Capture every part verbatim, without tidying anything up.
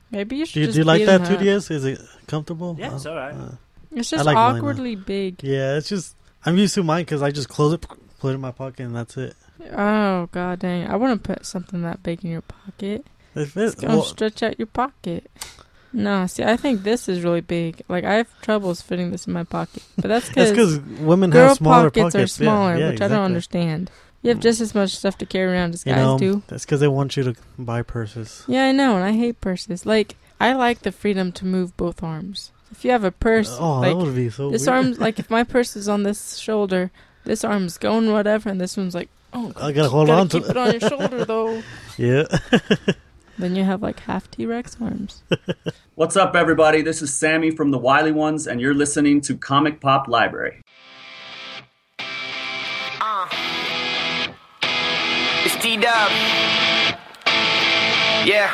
Maybe you should Do you, just do you like beat that him two up. D S? Is it comfortable? Yeah, it's Uh, alright. uh, It's just like mine, awkwardly big. yeah, it's just I'm used to mine because I just close it, put it in my pocket, and that's it. Oh, god dang. I wouldn't put something that big in your pocket. If It's it, gonna well, stretch out your pocket. No, see, I think this is really big. Like, I have troubles fitting this in my pocket. But that's it's because because women girl have smaller pockets, pockets. are smaller, yeah, yeah, which exactly. I don't understand. You have just as much stuff to carry around as You guys know, do. that's because they want you to buy purses. Yeah, I know, and I hate purses. Like, I like the freedom to move both arms. If you have a purse, Oh, like, that would be so this weird. arm's, like, if my purse is on this shoulder, this arm's going whatever, and this one's like, oh, I gotta hold gotta on to keep it on your shoulder, though. Yeah. Then you have, like, half T-Rex arms. What's up, everybody? This is Sammy from the Wily Ones, and you're listening to Comic Pop Library. Uh, it's T-Dub. Yeah.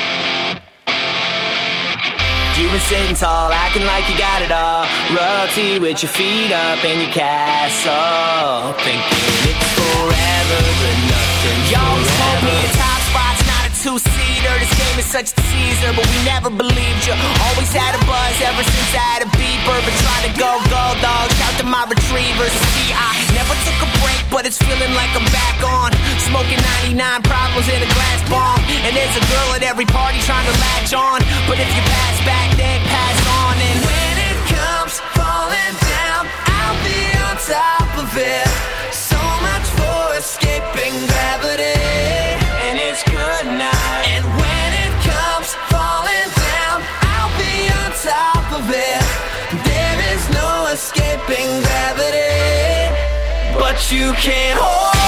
You've been sitting tall, acting like you got it all. Royalty with your feet up in your castle, thinking it's forever, but nothing. Y'all told me the top spot's not a two-seater. This game is such a teaser, but we never believed you. Always had a buzz ever since I had a beeper, but trying to go gold dog. Shout to my retrievers. See, I never took a break, but it's feeling like I'm back on. Smoking ninety-nine problems in a glass bomb, and there's a girl at every party trying to latch on. But if you pass back, then pass on. And when it comes falling down, I'll be on top of it. So much for escaping gravity, and it's good night. And when it comes falling down, I'll be on top of it. There is no escaping gravity, but you can't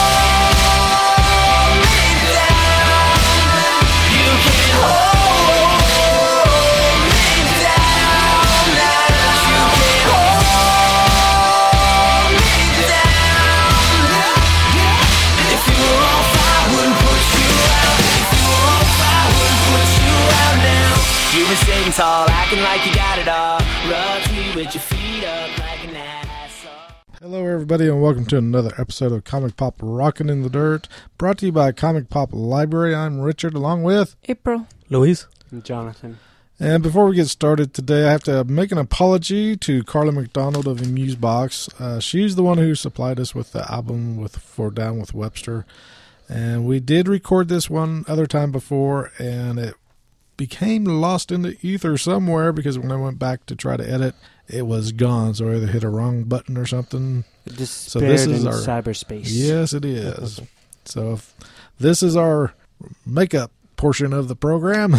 hold me down. You can't hold me down. You can't hold me down. If you were on fire, I wouldn't put you out. If you were on fire, I wouldn't put you out now. You've been sitting tall, acting like you got it all. Rub me with your feet up like an asshole. Hello, everybody, and welcome to another episode of Comic Pop Rockin' in the Dirt, brought to you by Comic Pop Library. I'm Richard, along with April. Louise? Jonathan. And before we get started today, I have to make an apology to Carla McDonald of Amusebox. Uh, she's the one who supplied us with the album with for Down with Webster. And we did record this one other time before, and it became lost in the ether somewhere because when I went back to try to edit, it was gone. So I either hit a wrong button or something. It just So this is in our- cyberspace. Yes, it is. So if this is our makeup portion of the program.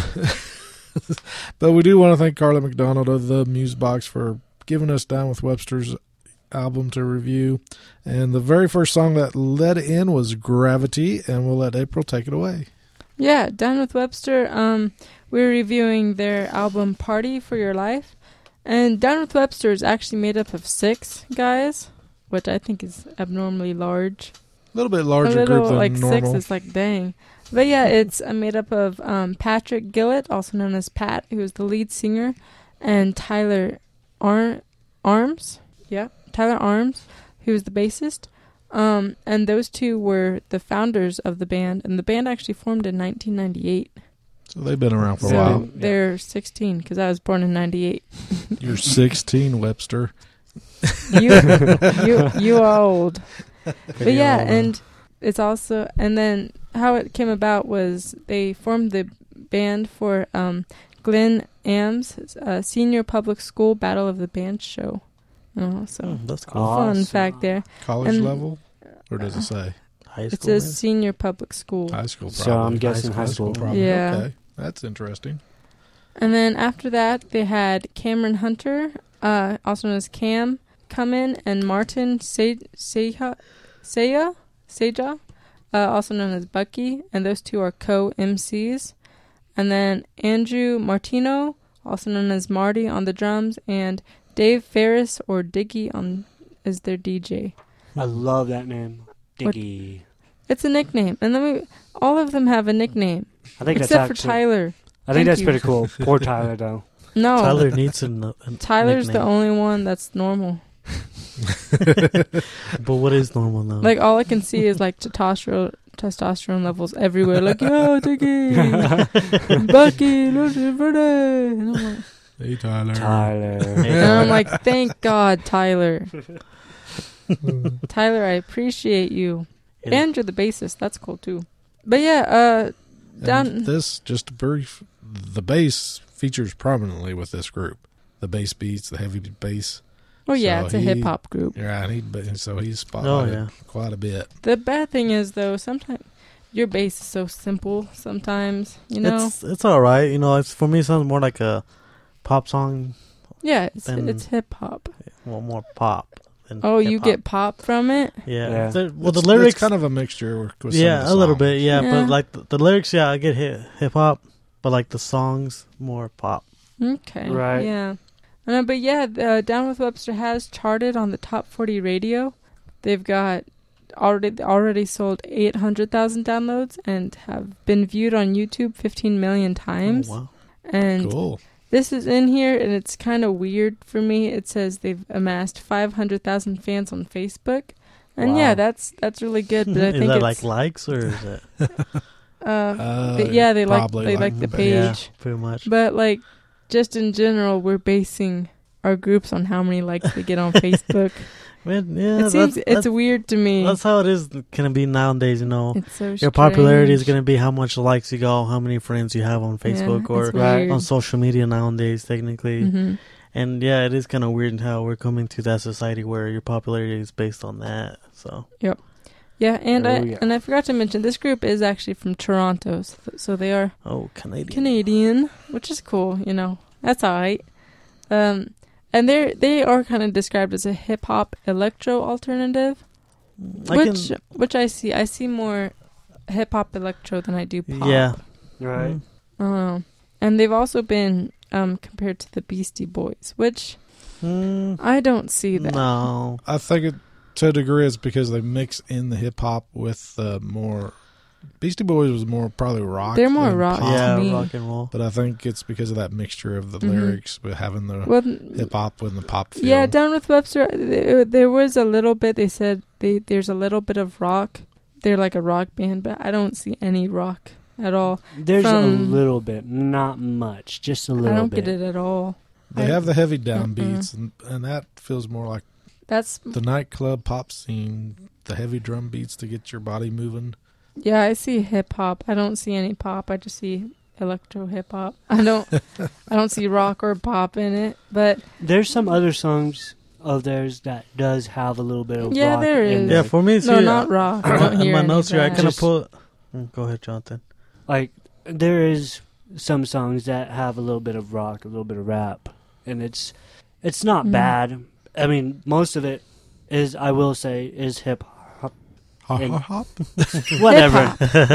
But we do want to thank Carla McDonald of the Musebox for giving us Down with Webster's album to review. And the very first song that led in was Gravity, and we'll let April take it away. Yeah, Down with Webster. Um, we're reviewing their album Party for Your Life. And Down with Webster is actually made up of six guys, which I think is abnormally large. A little bit larger a little, group than like normal. six is like, dang. But yeah, it's uh, made up of um, Patrick Gillett, also known as Pat, who is the lead singer, and Tyler Ar- Arms. Yeah, Tyler Arms, who is the bassist. Um, and those two were the founders of the band, and the band actually formed in nineteen ninety-eight. So they've been around for so a while. they're sixteen, because I was born in ninety-eight. You're sixteen, Webster. you, you, you old. But yeah, and it's also, and then how it came about was they formed the band for um, Glenn Ames' uh, Senior Public School Battle of the Bands show. Oh, so Oh, that's cool. Awesome. fun fact there. College And- level? Or does it say? High It school, says maybe? Senior Public School. High school, So probably. I'm guessing high school. probably. Yeah. Okay, that's interesting. And then after that, they had Cameron Hunter, uh, also known as Cam, come in, and Martin Se- Seja, Seja, Seja, uh, also known as Bucky, and those two are co-M Cs. And then Andrew Martino, also known as Marty, on the drums, and Dave Ferris, or Diggy, on is their D J. I love that name. Diggy. It's a nickname, and then we all of them have a nickname, I think except that's for actually, Tyler. I think Thank that's you. pretty cool. Poor Tyler, though. No, Tyler needs a, n- a Tyler's the nickname. only one that's normal. But what is normal now? Like, all I can see is, like, testosterone, testosterone levels everywhere. Like, yo, Diggy, Bucky, Lucy Verde. And I'm like, Hey, Tyler. Tyler. and I'm like, thank God, Tyler. Tyler, I appreciate you. Yeah. And you're the bassist. That's cool, too. But yeah, uh, down... And this, just a brief, the bass features prominently with this group. The bass beats, the heavy bass. Oh, yeah, So it's a he- hip-hop group. Yeah, and he, so he's spotlighted Oh, yeah. quite a bit. The bad thing is, though, sometimes your bass is so simple sometimes, you know? It's it's all right. You know, it's for me. It sounds more like a pop song. yeah, it's, then- it's hip-hop. Well, more pop. Than Oh, you hip-hop. get pop from it? Yeah. Yeah. The- well, It's- the lyrics it's kind of a mixture with with some yeah, of the a little songs. bit. Yeah, Yeah. but like the, the lyrics, yeah, I get hip hip hop, but like the songs, more pop. Okay. Right. Yeah. Uh, but yeah, uh, Down with Webster has charted on the top forty radio. They've got already already sold eight hundred thousand downloads and have been viewed on YouTube fifteen million times. Oh, wow. And Cool. this is in here, and it's kind of weird for me. It says they've amassed five hundred thousand fans on Facebook. And Wow. yeah, that's that's really good. But I is think that it's, like likes or is it? uh, Uh, but yeah, they like probably they like the but page. Yeah, pretty much. But like, just in general, we're basing our groups on how many likes they get on Facebook. Man, yeah, it that's, seems it's that's, weird to me. that's how it is. Gonna be nowadays. You know, It's so your popularity is strange. gonna be how much likes you got, how many friends you have on Facebook Yeah, or it's Right. weird. on social media nowadays, technically. Mhm. And yeah, it is kind of weird how we're coming to that society where your popularity is based on that. So Yeah, and Oh, I yeah. and I forgot to mention this group is actually from Toronto, so, so they are oh, Canadian. Canadian, which is cool. You know, that's alright. Um, and they they are kind of described as a hip hop electro alternative, I which can, which I see. I see more hip hop electro than I do pop. yeah, Right. Mm. I don't know. And they've also been um, compared to the Beastie Boys, which Mm, I don't see that. no, I think it to a degree it's because they mix in the hip hop with the more. Beastie Boys was more probably rock. They're more than rock. pop, yeah, me. rock and roll. but I think it's because of that mixture of the Mhm. lyrics, but having the Well, hip hop with the pop feel. yeah, Down with Webster, there, there was a little bit. They said they, there's a little bit of rock. They're like a rock band, but I don't see any rock at all. There's a From- little bit, not much, just a little I don't bit. get it at all. They I- have the heavy Mm-mm. downbeats, and, and that feels more like That's the nightclub pop scene. The heavy drum beats to get your body moving. yeah. I see hip hop. I don't see any pop. I just see electro hip hop. I don't. I don't see rock or pop in it. But There's some other songs of theirs that does have a little bit of Yeah, rock there in is. Yeah, there. for me, see, no, not rock. I don't in hear my any notes of here, I that. kind of Just- put. Mm, Go ahead, Jonathan. Like there is some songs that have a little bit of rock, a little bit of rap, and it's it's not Mm. bad. I mean, most of it is, I will say, is hip hop. Hop, And- hop, hop. Whatever.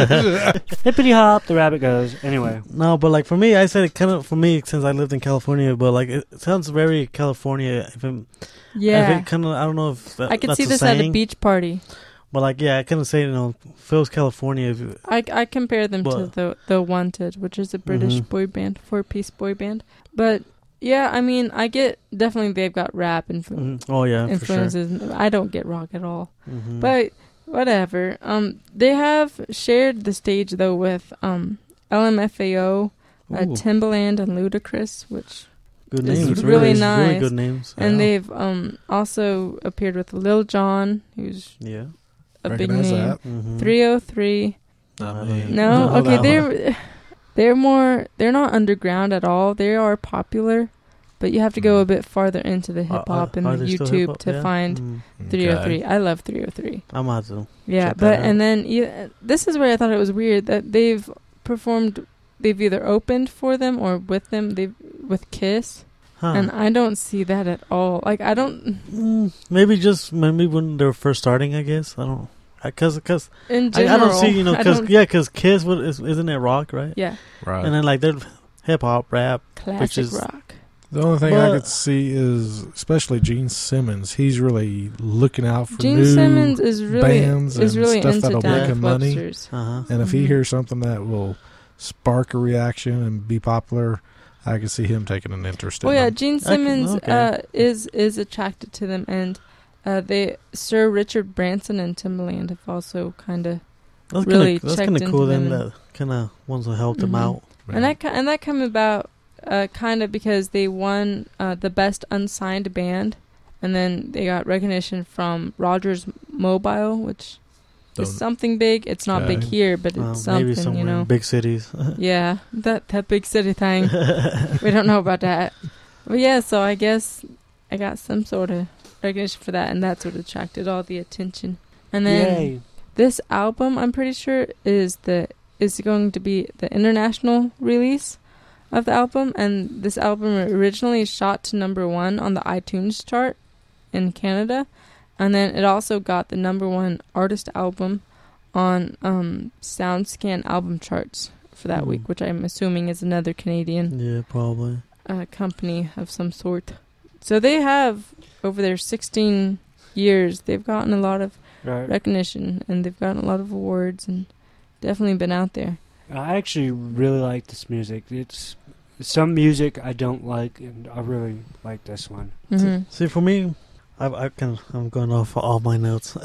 Hippity hop, the rabbit goes. Anyway, No, but like for me, I said it kind of for me since I lived in California, but like it, it sounds very California. If it, Yeah, if it kind of, I don't know if that, I could that's see a this at a saying, beach party. but like yeah, I kind of say you know feels California. If you, I, I compare them to But- the the Wanted, which is a British Mhm. boy band, four piece boy band. But yeah, I mean, I get definitely they've got rap influ- Mhm. Oh yeah, for sure. influences. I don't get rock at all, Mhm. but whatever. Um, they have shared the stage though with um L M F A O, uh, Ooh, Timbaland, and Ludacris, which good this names, is really really nice. good names. and Yeah. they've um also appeared with Lil Jon, who's Yeah. a big Recognize name. that. Mm-hmm. three oh three. I mean, No, No, okay, that they're they're more they're not underground at all. They are popular, but you have to go a bit farther into the hip hop and Are the they still YouTube hip-hop? to Yeah? find Mm. three oh three. I love three oh three. I'm out to. Yeah, Check but that out. and then yeah, this is where I thought it was weird that they've performed. They've either opened for them or with them. They with Kiss, Huh. and I don't see that at all. Like I don't Mm, maybe just maybe when they were first starting. I guess I don't. Because because in I, general. I don't see you know I because don't- yeah because Kiss what is, isn't it rock right? yeah, Right. And then like they're hip hop rap. classic is- rock. The only thing I But- could see is, especially Gene Simmons, he's really looking out for Gene new Simmons is really bands is and really stuff into that'll Down make with him money. Webster's. Uh huh. And if he Mhm. hears something that will spark a reaction and be popular, I can see him taking an interest Well, in yeah, them. Gene can- Simmons okay. uh, is is attracted to them, and uh, they Sir Richard Branson and Timbaland have also kind of That's really kinda, that's checked kind of into cool. Then them. that kind of ones that helped them Mhm. out. And that ki- and that came about uh, kind of because they won uh, the best unsigned band, and then they got recognition from Rogers Mobile, which Don't- is something big. It's not big Okay. here, but Uh, it's something, maybe somewhere you know. in big cities. Yeah, that that big city thing. We don't know about that. But yeah, so I guess I got some sort of recognition for that, and that's what attracted all the attention. And then Yay. this album, I'm pretty sure, is the is going to be the international release of the album, and this album originally shot to number one on the iTunes chart in Canada, and then it also got the number one artist album on um, SoundScan album charts for that Mm. week, which I'm assuming is another Canadian Yeah, probably. uh, company of some sort. So they have, over their sixteen years, they've gotten a lot of Right. recognition, and they've gotten a lot of awards, and definitely been out there. I actually really like this music. It's some music I don't like, and I really like this one. Mm-hmm. See, for me, I, I can I'm going off all my notes,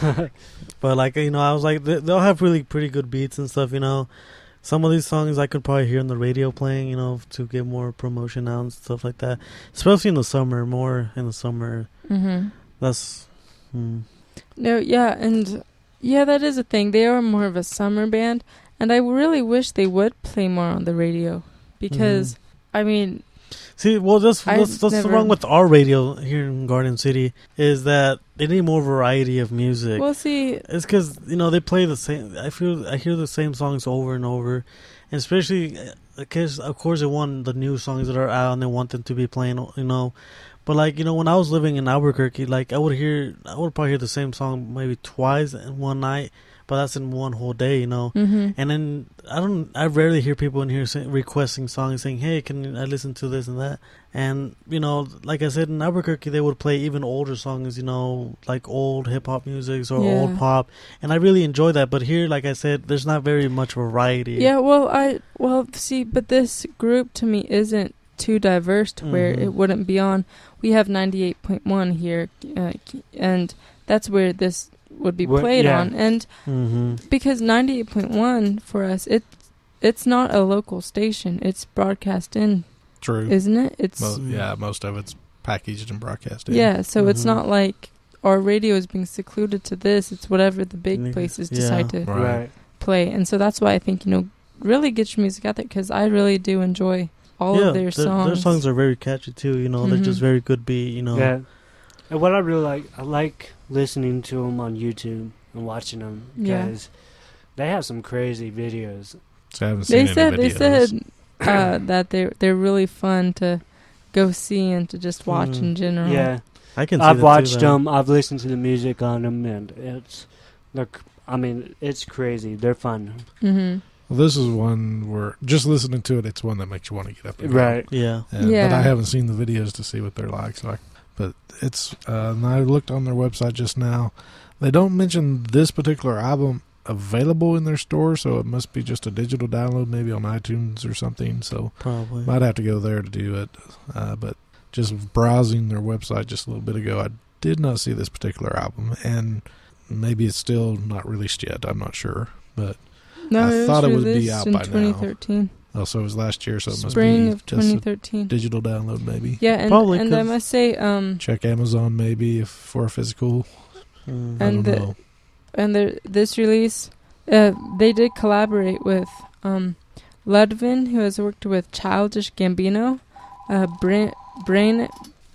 but like you know, I was like they, they'll have really pretty good beats and stuff. You know, some of these songs I could probably hear on the radio playing. You know, to get more promotion out and stuff like that. Especially in the summer, more in the summer. Mm-hmm. That's. Hmm. No, yeah, and yeah, that is a thing. They are more of a summer band, and I really wish they would play more on the radio because, I mean, See, well, that's I've that's, that's never- wrong with our radio here in Garden City is that they need more variety of music. we'll see. It's because you know they play the same. I feel I hear the same songs over and over, and especially because of course they want the new songs that are out and they want them to be playing. You know, but like you know when I was living in Albuquerque, like I would hear I would probably hear the same song maybe twice in one night, but that's in one whole day. You know. Mm-hmm. And then I don't. I rarely hear people in here say, requesting songs, saying, "Hey, can I listen to this and that?" And you know, like I said, in Albuquerque, they would play even older songs. You know, like old hip hop music or Yeah. old pop, and I really enjoy that. But here, like I said, there's not very much variety. Yeah, well, I well see, but this group to me isn't too diverse to where Mhm. it wouldn't be on. We have ninety-eight point one here, uh, and that's where this would be What- played yeah. on. And Mm-hmm. because ninety-eight point one for us, it it's not a local station. It's broadcast in, True. isn't it? It's Mo- yeah, most of it's packaged and broadcast in. yeah. So it's Mhm. not like our radio is being secluded to this. It's whatever the big Yeah. places decide to Right. Right. play, and so that's why I think you know really get your music out there because I really do enjoy all yeah, of their songs. Their songs are very catchy too. You know, they're just Mhm. very good beat. You know. Yeah. And what I really like, I like listening to them on YouTube and watching them Yeah. because they have some crazy videos. So I haven't They seen said any they videos. said uh, that they they're really fun to go see and to just watch Mhm. in general. Yeah. I can. See I've that watched too, though. them. I've listened to the music on them, and it's, look, I mean, it's crazy. They're fun. Mm-hmm. Well, this is one where just listening to it, it's one that makes you want to get up. And go. Right. Yeah. Yeah, Yeah. But I haven't seen the videos to see what they're like. So, I, but it's. Uh, and I looked on their website just now. They don't mention this particular album available in their store, so it must be just a digital download, maybe on iTunes or something. So Probably. might have to go there to do it. Uh, but just browsing their website just a little bit ago, I did not see this particular album, and maybe it's still not released yet. I'm not sure, but No, I it thought was it would be released out in by now. twenty thirteen, also it was last year, so it must spring be of just twenty a thirteen. digital download, maybe. Yeah, and Probably and I 'cause- must say, um, Check Amazon maybe if for a physical. Mm. I And don't the- know. and the, this release, uh, they did collaborate with um, Ludwin, who has worked with Childish Gambino, uh, Brain, Brain,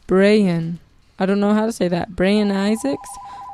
Brian. I don't know how to say that. Brian Isaacs.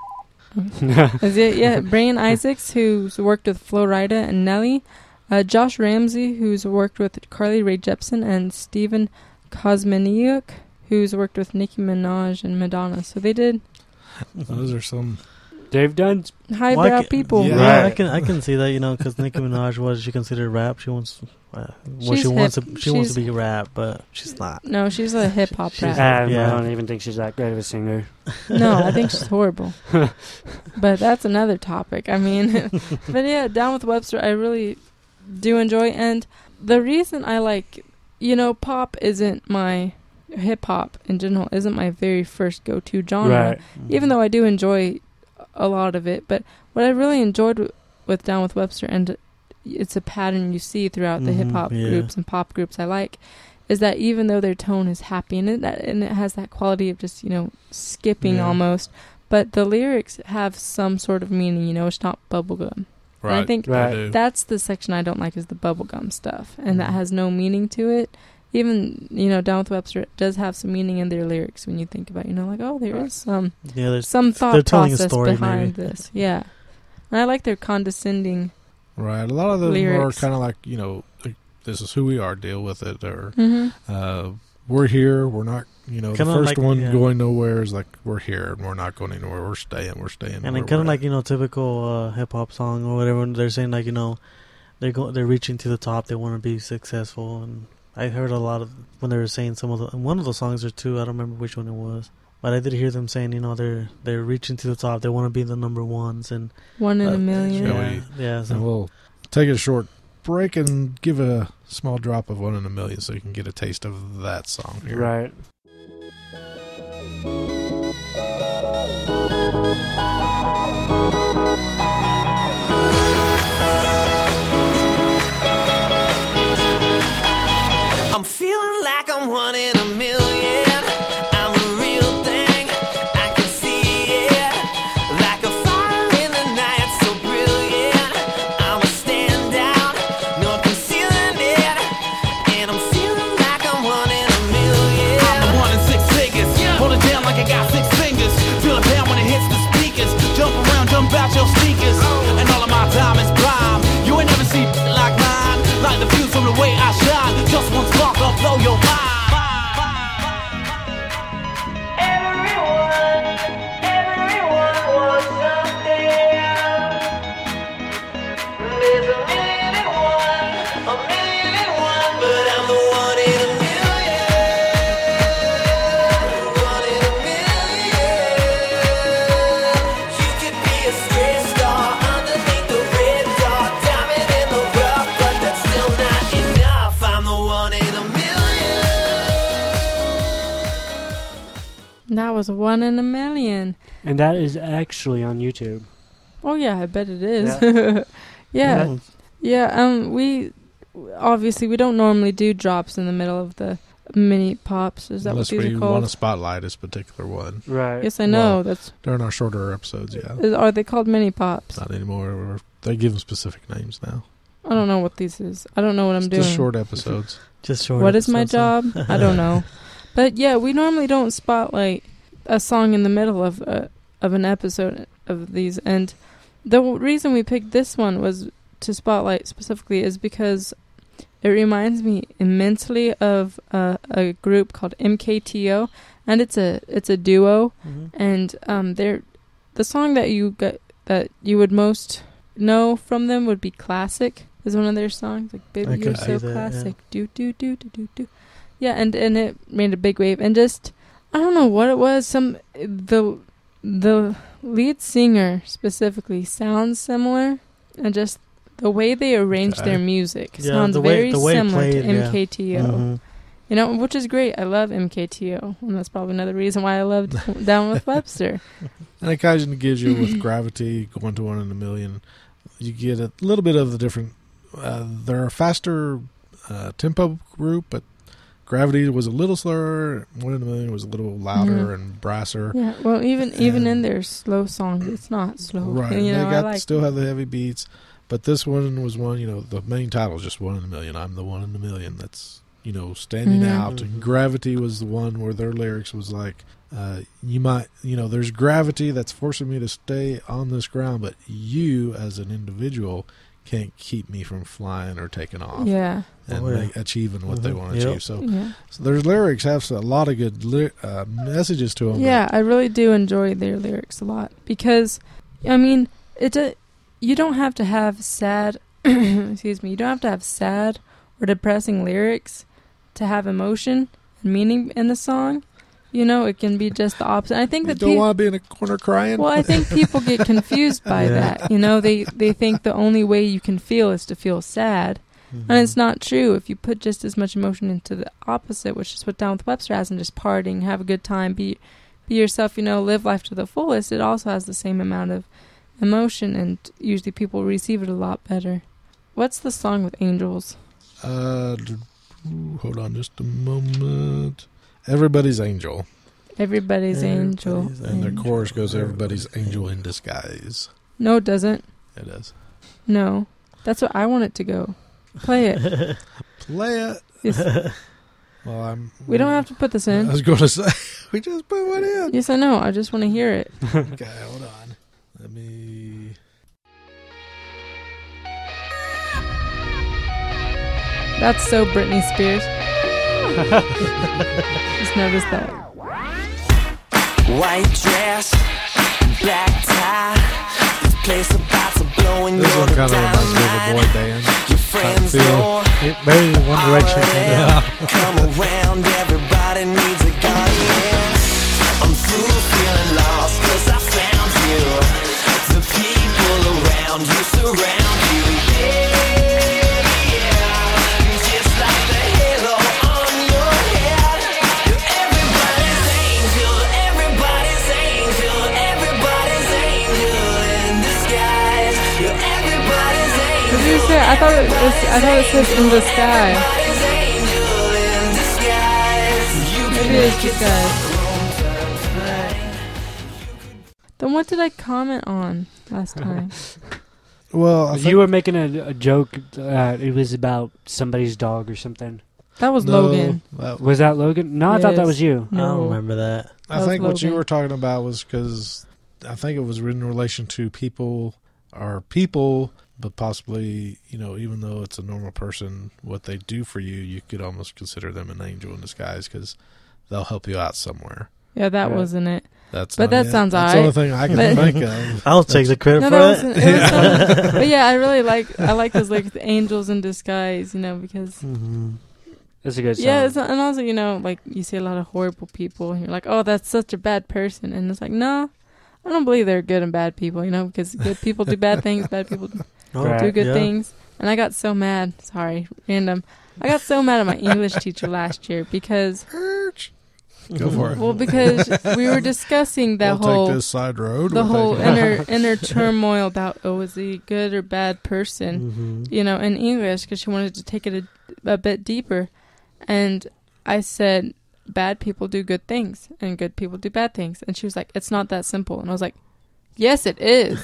Is it? Yeah, Brian Isaacs, who's worked with Flo Rida and Nelly. Uh, Josh Ramsey, who's worked with Carly Rae Jepsen, and Steven Kosmeniuk, who's worked with Nicki Minaj and Madonna. So they did Those are some. They've done. highbrow Well, I can- people. Yeah. Yeah, I Right. can I can see that, you know, because Nicki Minaj was she considered rap. She wants, uh, well, She's she wants hip. to she wants to She's- be rap, but she's not. No, she's a hip hop She's- rapper. Um, Yeah. I don't even think she's that great of a singer. No, I think she's horrible. But that's another topic. I mean, but yeah, Down with Webster, I really do enjoy. And the reason I like, you know, pop isn't my hip hop in general isn't my very first go to genre. Right. Even though I do enjoy a lot of it, but what I really enjoyed with Down with Webster, and it's a pattern you see throughout the Mhm, hip hop yeah. groups and pop groups I like, is that even though their tone is happy and it, that, and it has that quality of just, you know, skipping Yeah. almost, but the lyrics have some sort of meaning, you know, it's not bubblegum. Right. And I think Right. They do. that's the section I don't like, is the bubblegum stuff, and that Mhm. has no meaning to it. Even, you know, Down with Webster, it does have some meaning in their lyrics when you think about it, you know, like, oh, there Right. is some Yeah, there's some thought they're telling a process story, behind maybe. this. Yeah. And I like their condescending. Right. A lot of them Lyrics. are kind of like, you know, like, this is who we are, deal with it, or Mm-hmm. uh, we're here, we're not, you know, Kinda the first like- one yeah. going nowhere is like, we're here and we're not going anywhere, we're staying, we're staying. And where then kind of we're like, at. you know, typical uh, hip hop song or whatever. They're saying like, you know, they're go- they're reaching to the top. They want to be successful. And I heard a lot of when they were saying some of the and one of the songs or two. I don't remember which one it was, but I did hear them saying, you know, they're they're reaching to the top. They want to be the number ones. And One in uh, a million. Shall Yeah, we- yeah. So And we'll take a short break and give a small drop of One in a Million so you can get a taste of that song here. Right. I'm feeling like I'm one in a million. I'm the real thing. I can see it. Like a fire in the night, so brilliant. I'm a standout, no concealing it. And I'm feeling like I'm one in a million. I'm the one in six figures. Hold it down like I got six fingers. Feel it down when it hits the speakers. Jump around, jump out your sneakers. And all of my time is prime. You ain't never seen like mine. Like the views from the way I shine. Just one spark, I'll blow your mind. Everyone, everyone wants something. There's a million and one, a million and one, but I'm the one in a million. One in a million. You could be a stray star underneath the red dot, diamond in the rough, but that's still not enough. I'm the one in a million. That was One in a Million. And that is actually on YouTube. Oh yeah, I bet it is. Yeah. yeah. yeah. Um we obviously we don't normally do drops in the middle of the mini pops. Is that Unless what these we are want called? to spotlight this particular one. Right. Yes, I know. Well, That's During our shorter episodes, yeah. is, are they called mini pops? Not anymore. Or they give them specific names now. I don't know what these is. I don't know what I'm It's doing. just short episodes. Just short. What is my episodes, job? I don't know. But yeah, we normally don't spotlight a song in the middle of a, of an episode of these. And the w- reason we picked this one was to spotlight specifically is because it reminds me immensely of uh, a group called M K T O, and it's a it's a duo. Mhm. And um, they're the song that you got that you would most know from them would be "Classic." Is one of their songs, like I "Baby, could You're see So that, yeah. Classic." Do do do do do do. Yeah, and and it made a big wave, and just I don't know what it was. Some the the lead singer specifically sounds similar, and just the way they arranged Okay. their music Yeah, sounds the way- very the way it similar played, to yeah. M K T O. Mhm. You know, which is great. I love M K T O, and that's probably another reason why I loved Down with Webster. And it kind of gives you with Gravity going to One in a Million, you get a little bit of the different. Uh, they're a faster uh, tempo group, but Gravity was a little slower. One in a Million was a little louder Mhm. and brasser. Yeah, well, even even in And- their slow songs, it's not slow. Right, You know, they got I like still have the heavy beats, but this one was one. You know, the main title is just One in a Million. I'm the one in a million. That's you know standing Mhm. out. And Gravity was the one where their lyrics was like, uh, "You might, you know, there's gravity that's forcing me to stay on this ground, but you as an individual can't keep me from flying or taking off Yeah, and Oh, yeah. make, achieving what they Mhm. want to Yep. achieve." So, yeah, so their lyrics have a lot of good ly- uh, messages to them. yeah. I really do enjoy their lyrics a lot because, I mean, it uh, you don't have to have sad. excuse me. You don't have to have sad or depressing lyrics to have emotion and meaning in the song. You know, it can be just the opposite. I think You that don't peop- want to be in a corner crying. Well, I think people get confused by Yeah. that. You know, they, they think the only way you can feel is to feel sad. Mhm. And it's not true. If you put just as much emotion into the opposite, which is what Down with Webster has, and just partying, have a good time, be be yourself, you know, live life to the fullest, it also has the same amount of emotion, and usually people receive it a lot better. What's the song with angels? Uh, d- ooh, hold on just a moment. Everybody's Angel. Everybody's angel. Everybody's And the angel. chorus goes, Everybody's Angel in Disguise. No, it doesn't. It is. No. That's what I want it to go. Play it. Play it. Yes. Well, I'm. We don't have to put this I in. was going to say, we just put one in. Yes, I know. I just want to hear it. Okay, hold on. Let me. That's so Britney Spears. Just noticed that. White dress, black tie. This place about to blow in This your one kind of reminds me of a boy band. Your friends feel. know. It- Very One Direction kind of. Come around, everybody needs a guardian. I'm through feeling lost, cause I found you. The people around you surround you. Yeah, yeah. You're just like the halo on your head. You're everybody's angel, everybody's angel, everybody's angel in disguise. You're everybody's angel. What did you say? I thought it was, I thought it says in the sky. Maybe it's disguise. Then what did I comment on last time? Well, I You think, were making a, a joke. Uh, it was about somebody's dog or something. That was no, Logan. that- Was that Logan? No, I thought that Yes. was you. I don't No. remember that. I That think was what you Logan. were talking about was because I think it was in relation to people or people, but possibly, you know, even though it's a normal person, what they do for you, you could almost consider them an angel in disguise because they'll help you out somewhere. Yeah, that Right. wasn't it. That's But not that it. sounds That's the only alright. thing I can But- think of. I'll take the credit No, for that it. wasn't. It was something, but yeah, I really like. I like those like the angels in disguise. You know, because hmm That's a good song. yeah, it's, and also you know, like you see a lot of horrible people, and you're like, oh, that's such a bad person, and it's like, no, I don't believe there are good and bad people. You know, because good people do bad things, bad people Oh, Right. do good yeah. things. And I got so mad. Sorry, random. I got so mad at my English teacher last year because, Go for it. well, because we were discussing that we'll whole take this side road. the We'll whole take- inner inner turmoil about oh, is he a good or bad person? hmm You know, in English, because she wanted to take it a, a bit deeper. And I said, bad people do good things, and good people do bad things. And she was like, it's not that simple. And I was like, yes, it is.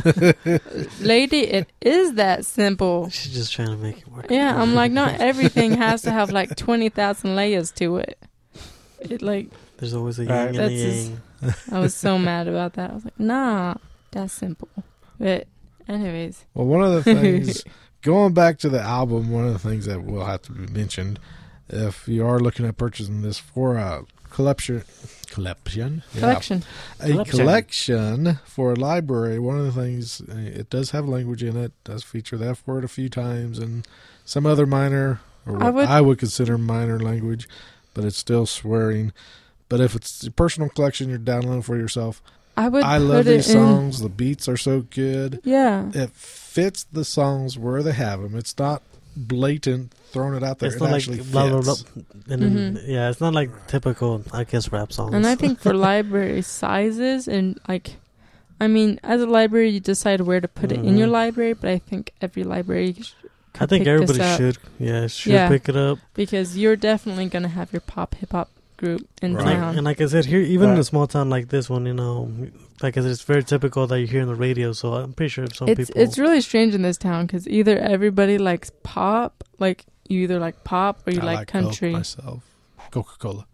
Lady, it is that simple. She's just trying to make it work. Yeah, I'm like, not everything has to have like twenty thousand layers to it. It like, There's always a yin Right. and a That's just- yang. I was so mad about that. I was like, nah, that's simple. But anyways, Well, one of the things, going back to the album, one of the things that will have to be mentioned, if you are looking at purchasing this for a collection, collection, yeah, collection. a Collection. collection for a library, one of the things, uh, it does have language in it, does feature the F word a few times, and some other minor, or what I I would- would, consider minor language, but it's still swearing. But if it's your personal collection, you're downloading for yourself. I would I put love it these in. songs. The beats are so good. Yeah. It fits the songs where they have them. It's not blatant throwing it out there. It's it not actually like blah, blah, blah. fits. And then, Mhm. yeah, it's not like typical, I guess, rap songs. And I think for library sizes and like, I mean, as a library, you decide where to put it in your Mhm. library, but I think every library, sh- I could think pick this everybody up. should, yeah, should Yeah. pick it up. because you're definitely gonna have your pop hip hop group in Right. And, town. like, and like I said, here, even in Right. a small town like this one, you know, like I said, it's very typical that you hear on the radio. So I'm pretty sure some it's people. it's really strange in this town because either everybody likes pop, like you either like pop or you I like, like Coke country myself. Coca Cola.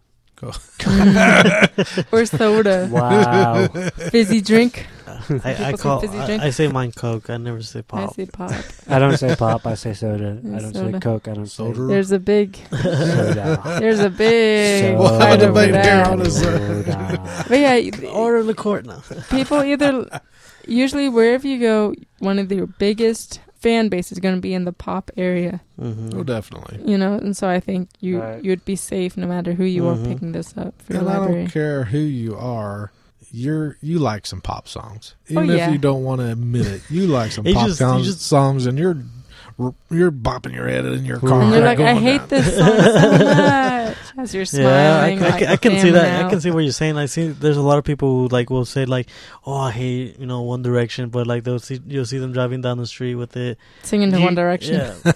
or soda, Wow. fizzy drink. I, I People say call. fizzy I, drink. I say mine Coke. I never say pop. I say pop. I don't say pop. I say soda. Yeah, I don't soda. say Coke. I don't say Soda. There's a big, soda. there's a big Soda. fight over Debate there that. on this, Soda. But yeah, Order the court now. people either usually wherever you go, one of their biggest fan base is going to be in the pop area, Mm-hmm. Oh, definitely. you know, and so I think you Right. you'd be safe no matter who you Mhm. are picking this up for your And I library. don't care who you are. You're you like some pop songs, Oh, even yeah. if you don't want to admit it. You like some You pop just- you songs, just- songs, and you're you're bopping your head in your car. And you're like, I going hate down. this song so much. I As you're Yeah, I, smiling, can- I, like, can- I can see jamming that. I out. can see what you're saying. I see. There's a lot of people who like will say like, "Oh, I hate you know One Direction," but like they'll see you'll see them driving down the street with it. Singing to You- One Direction.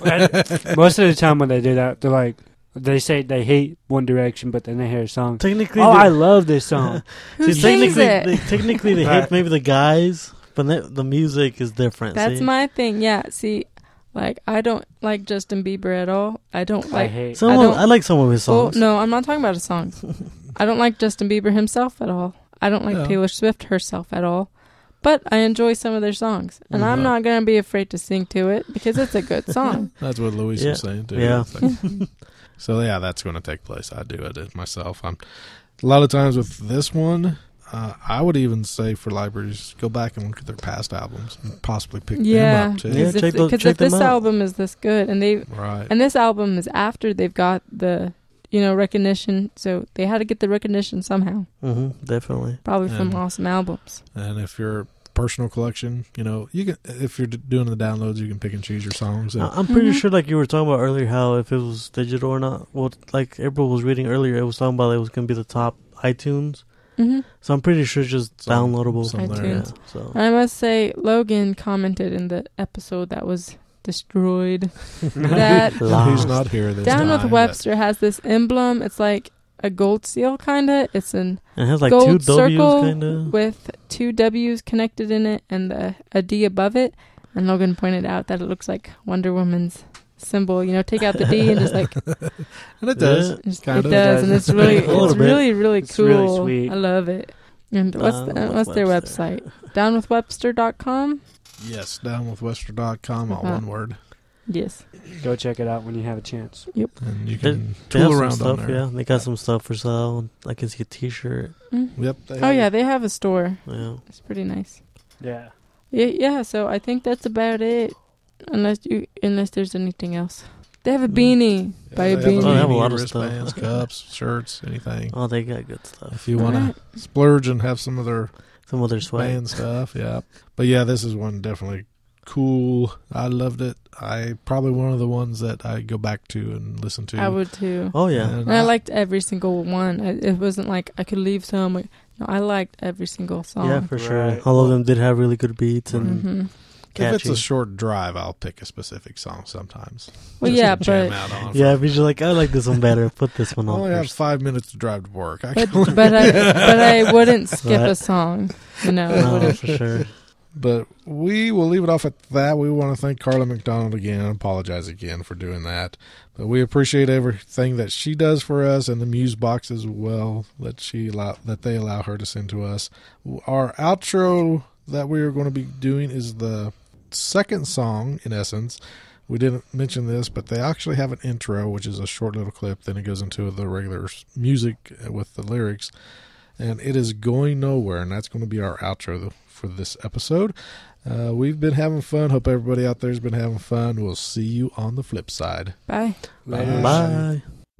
Yeah, Most of the time when they do that, they're like, they say they hate One Direction, but then they hear a song. technically, Oh, they- I love this song. Who see, sings technically, it? they, technically they Right. hate maybe the guys, but the, the music is different. That's see? my thing. Yeah. See, like I don't like Justin Bieber at all. I don't I like. hate. Some I of, don't- I like some of his Well, songs. no, I'm not talking about his songs. I don't like Justin Bieber himself at all. I don't like Yeah. Taylor Swift herself at all. But I enjoy some of their songs, and I'm Mhm. not gonna be afraid to sing to it because it's a good song. That's what Luis Yeah. was saying too. Yeah. It's like- so yeah, that's going to take place. I do it myself. I'm a lot of times with this one. Uh, I would even say for libraries, go back and look at their past albums and possibly pick Yeah, them up too. Yeah, because check if, those- 'cause check if this them out. album is this good, and they Right. and this album is after they've got the you know recognition, so they had to get the recognition somehow, hmm definitely. probably from And- awesome albums. And if your personal collection, you know, you can. If you're d- doing the downloads, you can pick and choose your songs. And, I- I'm pretty Mhm. sure, like you were talking about earlier, how if it was digital or not. Well, like April was reading earlier, it was talking about it was going to be the top iTunes. hmm So I'm pretty sure it's just Some- downloadable. some there, yeah, yeah. so I must say, Logan commented in the episode that was destroyed that Lost. he's not here this Down time. with but- Webster has this emblem. It's like a gold seal, kind of. It's an And it has like gold two W's, circle kind of. with two W's connected in it and the, a D above it. And Logan pointed out that it looks like Wonder Woman's symbol. You know, take out the D and just like And it does. Yeah. just, Kind it of does, does. and it's really, A it's little bit. really, really It's cool. really sweet. I love it. And what's Down the, with what's their Webster. website? down with webster dot com. Yes, down with webster dot com, all Uh-huh. one word. Yes. Go check it out when you have a chance. And you They- can They have tool some around stuff, on there. yeah. They got some stuff for sale. I can see a T-shirt. Mm. Yep. they Oh have yeah, it. they have a store. Yeah. It's pretty nice. Yeah. Yeah, yeah. So I think that's about it. Unless you, unless there's anything else. They have a beanie. Yeah, Buy a they have beanie. Oh, they have a beanie, lot of stuff. wristbands, cups, shirts, anything. Oh, they got good stuff. If you want Alright. to splurge and have some of their Some other swag. band stuff, yeah. But yeah, this is one definitely cool. I loved it. I probably one of the ones that I go back to and listen to. I would too. Oh yeah. And And I liked every single one. I, it wasn't like I could leave some. Like, no, I liked every single song. Yeah, for sure. Right. All of them did have really good beats and hmm If it's catchy. a short drive, I'll pick a specific song sometimes. Well, Just yeah, to jam but out on for- Yeah, but you're like, I like this one better. Put this one I on only have first. five minutes to drive to work. I but, can- but I but I wouldn't skip Right. a song. You know, I No, wouldn't. for sure. But we will leave it off at that. We want to thank Carla McDonald again and apologize again for doing that. But we appreciate everything that she does for us and the Muse box as well that she allow, that they allow her to send to us. Our outro that we are going to be doing is the second song, in essence. We didn't mention this, but they actually have an intro, which is a short little clip. Then it goes into the regular music with the lyrics. And it is Going Nowhere, and that's going to be our outro for this episode. Uh, we've been having fun. Hope everybody out there has been having fun. We'll see you on the flip side. Bye. Bye. Bye.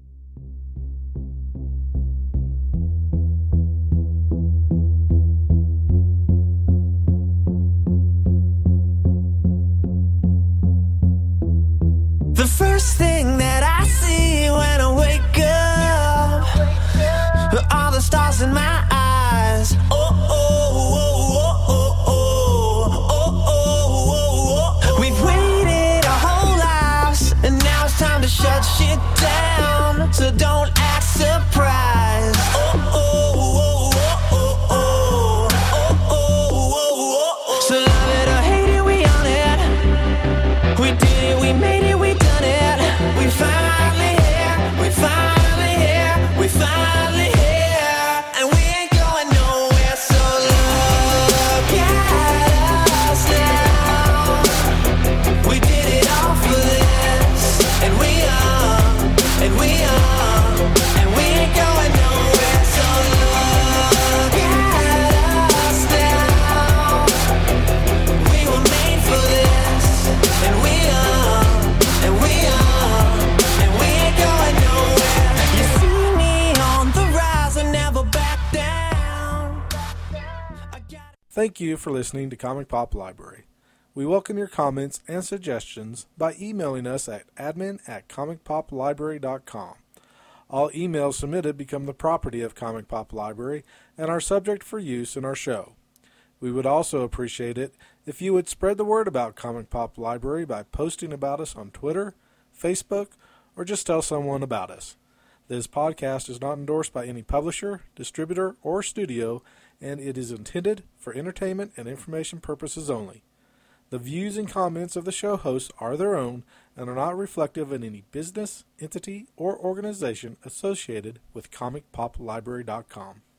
The first thing that I see when I wake up are the stars in my eyes. Oh, oh, oh, oh, oh, oh, oh, oh, oh. We've waited our whole lives, and now it's time to shut shit down. So don't act surprised. Oh, oh, oh, oh, oh, oh, oh, oh, oh, oh. So love it or hate it, we on it. We did it, we made it, we done it. We finally here, we finally here, we finally here. And we ain't going nowhere, so look at us now. We did it all for this, and we are, and we are, and we ain't going nowhere, so look at us now. We were made for this, and we are, and we are, and we ain't going nowhere. You see me on the rise and never back down. I got Thank you for listening to Comic Pop Library. We welcome your comments and suggestions by emailing us at admin at comic pop library dot com. All emails submitted become the property of Comic Pop Library and are subject for use in our show. We would also appreciate it if you would spread the word about Comic Pop Library by posting about us on Twitter, Facebook, or just tell someone about us. This podcast is not endorsed by any publisher, distributor, or studio, and it is intended for entertainment and information purposes only. The views and comments of the show hosts are their own and are not reflective of any business, entity, or organization associated with comic pop library dot com.